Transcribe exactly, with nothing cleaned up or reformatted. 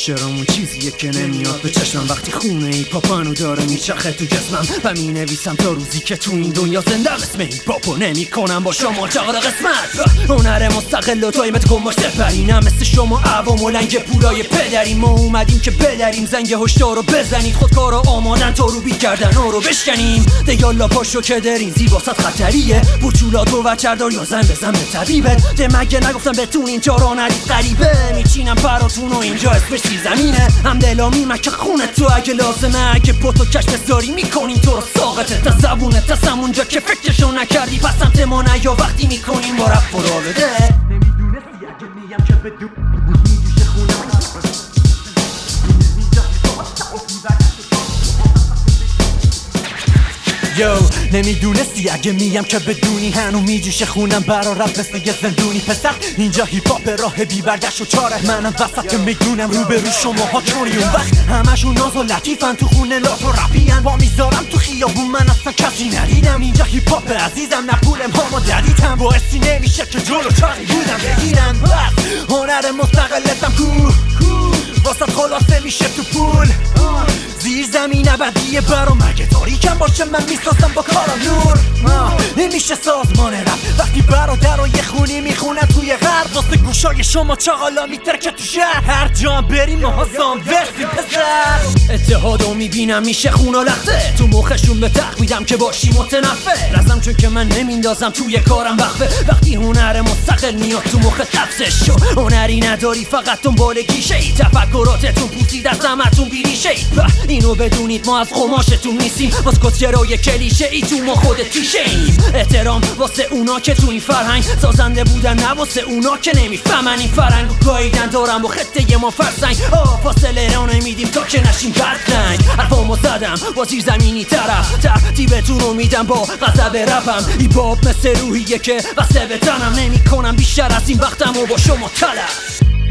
شعرامون چیزیه که نمیاد به چشمم وقتی خونه ای پاپانو داره میچرخه تو جسمم و مینویسم تا روزی که تو این دنیا زندم. اسم این پاپو نمی کنم با شما چقدر قسمت هنر مستقل و تایمت کن باش سپرینم مثل شما عوام و لنگ پولای پدریم. ما اومدیم که بدریم زنگ هشدار رو بزنید، خودکارا آمادن تا رو بی کردن رو بشکنیم. دیالا پاشو که درین زیباست خطریه، برچولاتو و چردار یا زن بزن به طبیبت. ده مگه نگفتم بهتون اینجا را ندید غریبه، میچینم براتون و اینجا اسمش زمینه. هم دلامی مکه خونه تو اگه لازمه، اگه پتو کش بذاری میکنیم تو رو ساقته تا زبونت تا سمونجا که فکرشو نکردی پس سمت ما نیا وقتی میکنیم با رفت برا بده. نمیدونستی اگه میم که بدون میجوشه خونم یو نمیدونستی اگه میم که بدونی هنو میجوشه خونم برا رفت مثل یه زندونی. پسر اینجا هیپ هاپ راه بی برگشت و چاره، منم وسط میدونم روبرو شما ها چونی. اون وقت همشون ناز و لطیفن تو خونه لات و رپین، با میذارم تو خیابون من اصلا کسی ندیدم. اینجا هیپ هاپ عزیزم نه پولم ها ما دریتم، باعثی نمیشه که جلو چاری بودم بگیرن. بس هنر مستقلتم کو واسه خلاصه میشه تو پول زیر زمین ابدیه برا مگه داری کم باشه من میسازم با کارم نور. نمیشه سازمان رپ وقتی برادر و یه خونی میخونن توی غرب واسه گوشای شما چاقالا میترکه تو شهر. هر جا بریم ماها زامورسی پسر اتحادو میبینم میشه خونا لخته، تو مخشون به تخت میدم که باشی متنفر. رزم چون که من نمیندازم توی کارم وقفه، وقتی هنر مستقل میاد تو مخت حبسش شو. هنری نداری فقط دنبال گیشه ای، تفکراتتون پوسید از همتون بیریشه ای. اینو بدونید ما از قماشتون نیستیم، واس کسچرای کلیشه ای تو ما خودت تیشه ایم. احترام واسه اونا که تو این فرهنگ سازنده بودن، نه واسه اونا که نمیفهمن این فرهنگو گاییدن دارم و خطه ما فرسنگ. آه فاصله را نمیدیم تا که نشیم بدرنگ. حرفامو زدم با زیر زمینی طرف، ترتیبتون رو میدم با غضب رپم. ای باب مثل روحیه که واسه به تنم نمی کنم بیشتر از این وقتم و با شما تلف.